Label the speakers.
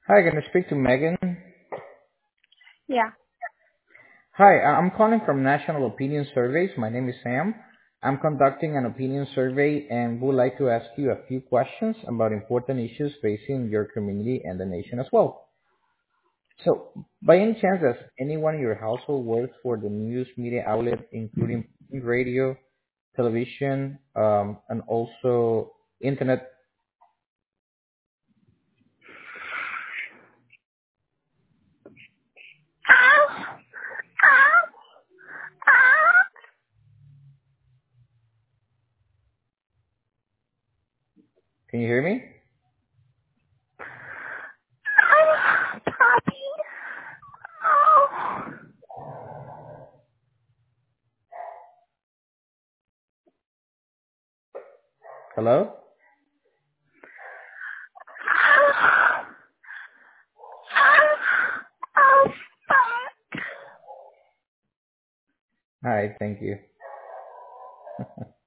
Speaker 1: Hi, can I speak to Megan?
Speaker 2: Yeah.
Speaker 1: Hi, I'm calling from National Opinion Surveys. My name is Sam. I'm conducting an opinion survey and would like to ask you a few questions about important issues facing your community and the nation as well. So, by any chance, does anyone in your household work for the news media outlet, including radio, television, and also internet?
Speaker 2: Ow! Ow! Ow!
Speaker 1: Can you hear me?
Speaker 2: Puppy. Oh.
Speaker 1: Hello?
Speaker 2: Ow. Ow. Oh, fuck.
Speaker 1: Hi, thank you.